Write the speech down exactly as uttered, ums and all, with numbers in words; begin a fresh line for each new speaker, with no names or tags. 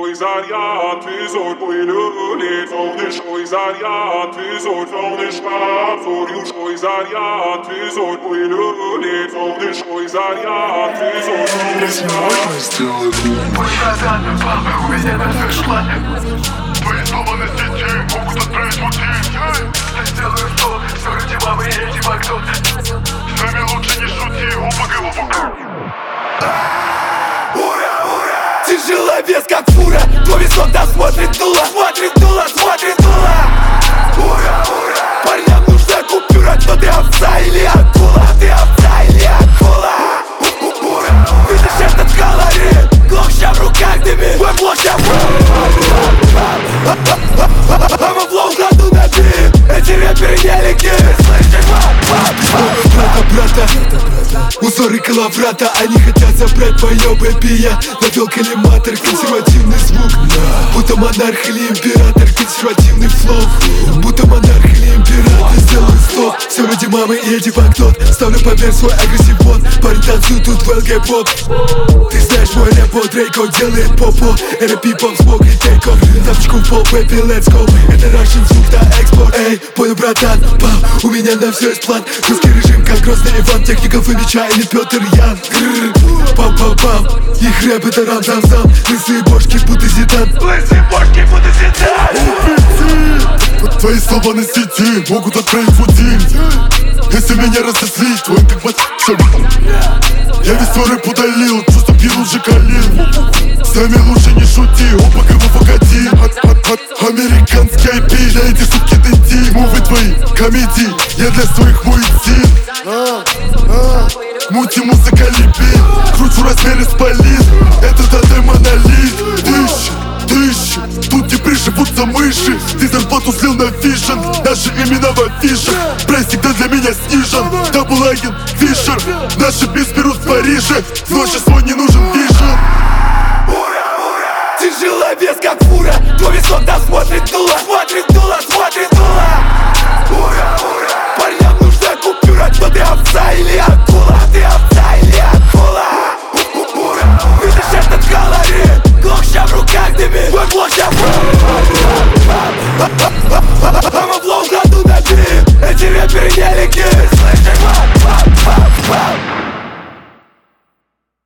ой, заря, ты зорь ой, люли, солнышко, ой, заря, ты зорь, солнышко, зорюшко, ой, заря, ты зорь ой, люли, солнышко, ой, заря, ты зорь, солнышко.
У меня на всех планах. Твои сломанные сети могут отправить в мутиль. Я сделаю то, что ради мамы и эти бактон. С нами лучше не шути, оба голову.
Ура, ура! Тяжеловес как фура, твой висок там смотрит дуло, смотрит дуло, смотрит дуло. Ура, ура! Парням нужна купюра, кто ты, овца или акула? Ты овца или акула? Ура! Видишь этот колорит? Глок ща в руках дымит, твой блок ща в а мы флоу кладу на бит. Эти рэперы не легкие. Брата, брата, узоры коловрата. Они хотят забрать мое бэби. Я навел коллиматор, консервативный звук. Будто монарх или император, консервативный флоу. Будто монарх или император. Сделаю стоп, все ради мамы и эти бактот. Ставлю поверх свой агрессив-бот. Парень танцует тут в эл джей-поп. Ты знаешь мой рэп, от Дрейко делает попо. эр пи поп, смог и тейков. Тапочку в пол, бэби, let's go. Это Russian звук на экспорт. Эй, понял, братан, пам, у меня на все есть план. Русский режим, как грозный Иван. Техников и меча или Петр Ян. Пам-пам-пам, их рэп это рам-зам-зам. Лысые бошки, будто Зидан. Лысые бошки, будто Зидан.
Твои слова на сети могут отправить в утиль. Если меня разозлить, твой как бы я весь свой рэп удалил, чувство пил уже калил. С нами лучше не шути, оба голову один. Американский ай пи, для эти суки дэнти. Мувы твои, комедии, я для своих муэтин. Мути музыка лепит, кручу размер исполин. Это датай монолит. Тысяча, тысяча, тут не приживутся мыши. Ты зарплату слил на фишен, наши имена в афишах. Прайс всегда для меня снижен. Даблайген, Фишер, наши бис берут в Париже. В ночи свой не нужен вижен.
Ура, ура! Тяжеловес как фура, твой висок там смотрит дуло, смотрит дуло.